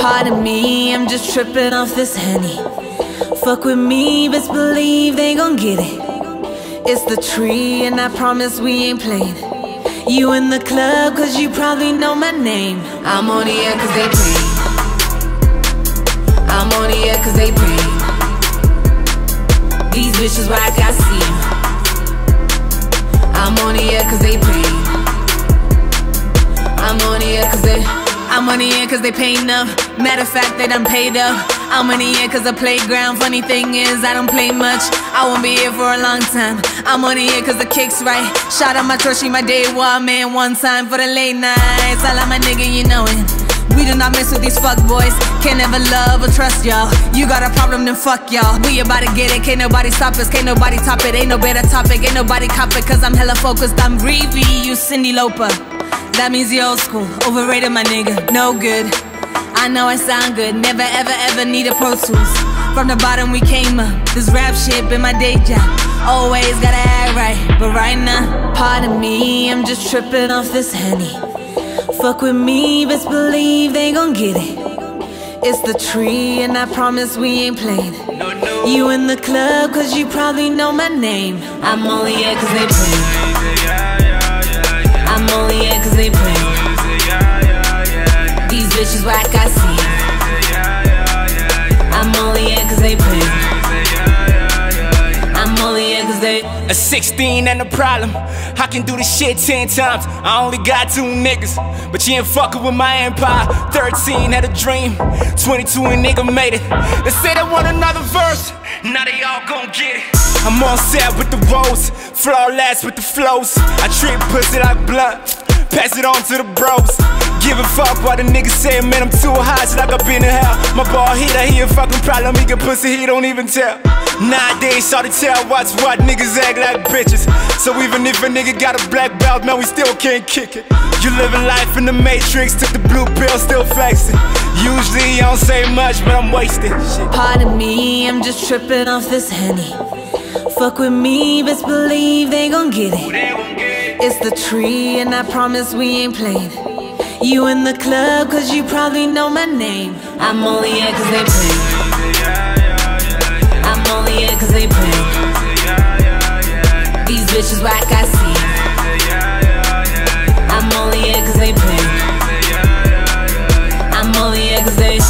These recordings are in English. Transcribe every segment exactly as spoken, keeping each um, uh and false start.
Pardon me, I'm just tripping off this Henny. Fuck with me, best believe they gon' get it. It's the tree and I promise we ain't playing. You in the club cause you probably know my name. I'm on here cause they pay. I'm on here cause they pay. These bitches whack, I see 'em. I'm on here cause they pay. I'm on here cause they I'm on here cause they pay enough. Matter of fact, they done paid up. I'm on here cause the playground. Funny thing is, I don't play much. I won't be here for a long time. I'm on here cause the kick's right. Shout out my Torchy, my day one man. One time for the late nights. I like my nigga, you know it. We do not mess with these fuck boys. Can't ever love or trust y'all. You got a problem, then fuck y'all. We about to get it, can't nobody stop us. Can't nobody top it, ain't no better topic. Ain't nobody cop it cause I'm hella focused. I'm Reevy, you Cyndi Lauper. That means you old school, overrated my nigga, no good. I know I sound good, never ever ever need a Pro Tools. From the bottom we came up, this rap shit been my day job. Always gotta act right, but right now, pardon me, I'm just tripping off this Henny. Fuck with me, best believe they gon' get it. It's the tree and I promise we ain't playing. You in the club cause you probably know my name. I'm only here cause they play. I'm only here cause they pray. These bitches whack, I see 'em. I'm only here cause they pray. I'm only here cause they A sixteen and a problem. I can do this shit ten times. I only got two niggas, but you ain't fucking with my empire. Thirteen had a dream, twenty-two and nigga made it. They say they want another verse, now they all gon' get it. I'm on set with the woes, flawless with the flows. I treat pussy like blood, pass it on to the bros. Give a fuck what the niggas say, man, I'm too hot, it's like I've been in hell. My ball heater, he a fucking problem, he get pussy, he don't even tell. Nowadays, hard to tell what's what, niggas act like bitches. So even if a nigga got a black belt, man, we still can't kick it. You living life in the Matrix, took the blue pill, still flexing. Usually I don't say much, but I'm wasted. Shit. Pardon me, I'm just tripping off this Henny. Fuck with me, best believe they gon' get it. It's the tree and I promise we ain't playing. You in the club cause you probably know my name. I'm only here cause they pay. I'm only here cause they pay. These bitches whack, I see 'em. I'm only here cause they pay. I'm only here cause they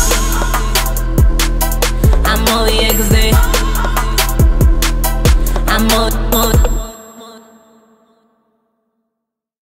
I'm only here cause they I'm only